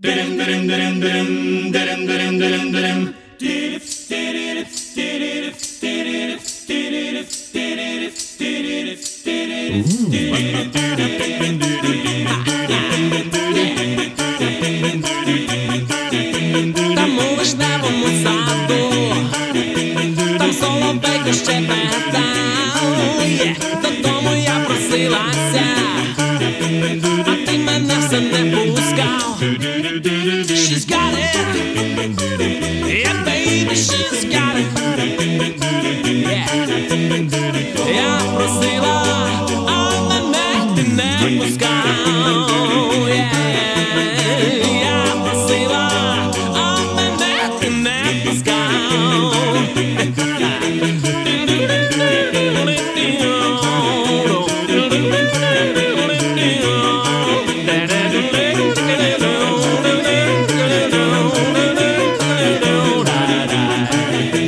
Там у вишневому саду, там соловейко щебетав. Додому я просилася, а ти мене все не пускав. She's got it.